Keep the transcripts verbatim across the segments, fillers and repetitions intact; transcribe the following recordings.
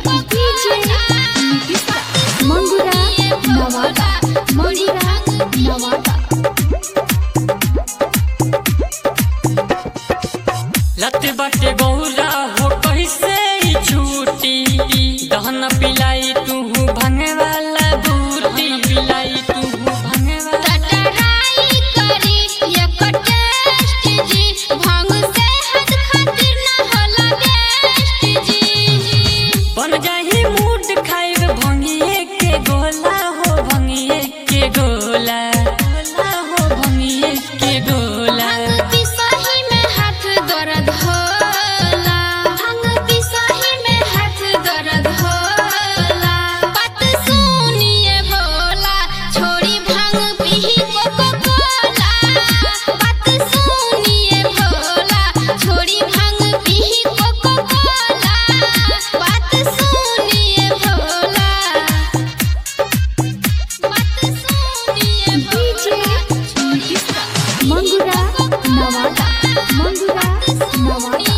DJ Mangura Nawada Mangura Nawada. लत बाटे गौरा हो कैसे छूटी दहन पिलाई तू भंगे वाला बूटी पिलाई तू भंगे वाला टटराई करी एक टेस्ट जी भांग से हद खातिर ना होला बेस्ट जी। बन जाही मूड खाइब भंगिए के गोला हो भंगिए के गोला गोला हो भंगिए के गोला। भांग पिसही में हाथ दर्द होला भांग पिसही में हाथ दर्द होला। बात सुनिए भोला छोड़ी भांग पीही कोको कोला। बात सुनिए भोला छोड़ी भांग पीही कोको कोला। बात सुनिए भोला बात सुनिए भोला मंगूरा नवादा मंगूरा नवादा।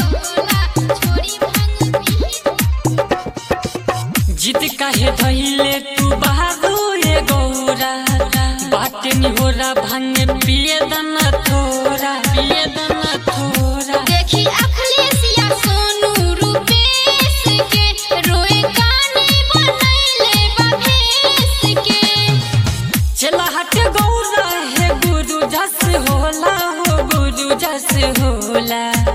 जीत काहे धइले तू बाबू ये गौरा बाटे निहोरा भांग पिए दना थोरा पिए दना थोरा। देखी अखिलेशिया सोनू रूपेश के रोए गाने बनैले बभेश के। चला हट गौरा है गुरु जस होला हो गुरु जस होला।